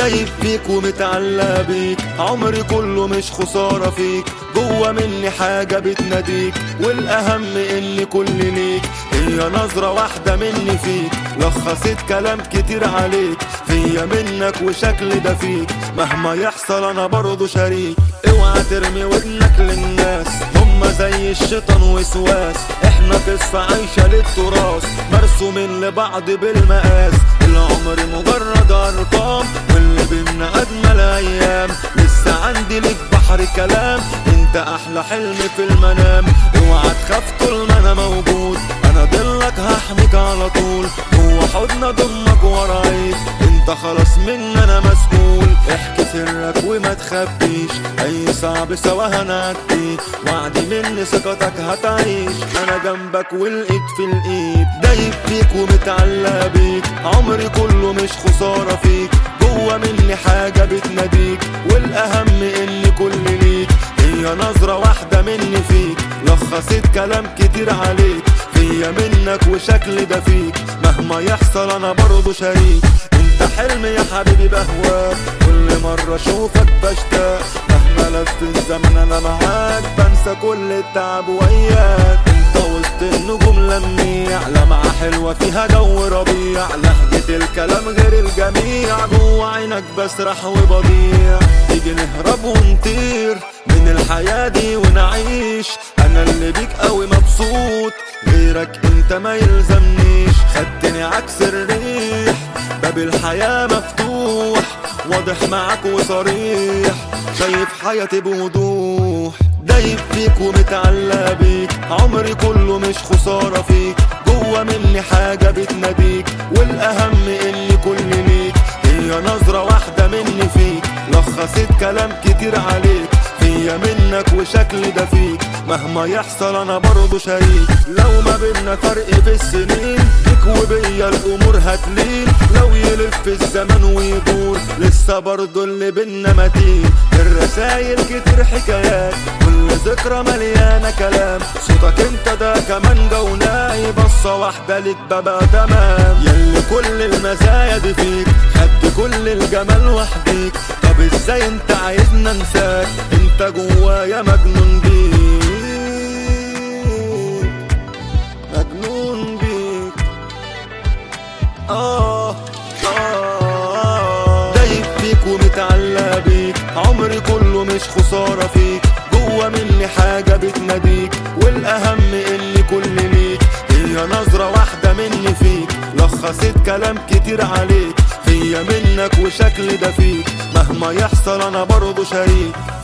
دايب فيك ومتعلق بيك، عمري كله مش خسارة فيك، جوا مني حاجة بتناديك، والأهم إني كل ليك، هي نظرة واحدة مني فيك، لخصت كلام كتير عليك، فيا منك وشكل ده فيك، مهما يحصل أنا برضو شريك. اوعى ترمي ودنك للناس، هما زي الشيطان وسواس، احنا قصة عايشة للتراث، مرسومين لبعض بالمقاس، العمر مجرد أرقام، واللي بينا أجمل أيام، لسه عندي ليك بحر كلام، انت أحلى حلم في المنام، اوعى تخاف طول ما أنا موجود، أنا ضلك هحميك على طول، هو حضن ضمك ورايك، انت خلاص مني أنا مسؤول، احكي سرك وما تخبيش، أي صعب سوا هنعدي، وعدي مني ثقتك هتعيش، أنا جنبك والإيد في الإيد، دايب فيك ومتعلق بيك، عمري كله مش خسارة فيك، جوا مني حاجة بتناديك، والأهم إني كل ليك، هي نظرة واحدة مني فيك، لخصت كلام كتير عليك، فيا منك وشكل ده فيك، مهما يحصل أنا برضو شريك، انت حلمي يا حبيبي بهواك، كل مرة اشوفك بشتاق، مهما لف الزمن انا معاك، بنسى كل التعب وياك، انت وسط النجوم لميع، لمعة حلوة فيها جو ربيع، لهجة الكلام غير الجميع، جوا عينك بسرح وبضيع، تيجي نهرب ونطير من الحياة دي ونعيش، انا اللي بيك قوي مبسوط، غيرك انت ما يلزمنيش، خدتني عكس الريح، باب الحياة مفتوح، واضح معاك وصريح، شايف حياتي بوضوح، دايب فيك ومتعلق بيك، عمري كله مش خسارة فيك، جوا مني حاجة بتناديك، والأهم إني كل ليك، هي نظرة واحدة مني فيك، لخصت كلام كتير عليك، فيا منك وشكل ده فيك، مهما يحصل أنا برضو شريك، لو ما بينا فرق في السنين، بيك وبيا الأمور هتلين، لو يلف الزمن ويدور، لسه برضو اللي بينا متين، الرسايل كتير حكايات، كل ذكرى مليانة كلام، صوتك انت ده كمان جوناي، بصة واحدة ليك ببقى تمام، يلي كل المزايا دي فيك، خدت كل الجمال وحديك، طب ازاي انت عايزنا انساك، انت جوايا مجنون بيك، مجنون بيك، دايب فيك ومتعلق بيك، عمري كله مش خسارة فيك، جوا مني حاجة بتناديك، والأهم إني كل ليك، هي نظرة واحدة مني فيك، لخصت كلام كتير عليك، فيا منك وشكل ده فيك، مهما يحصل أنا برضو شريك.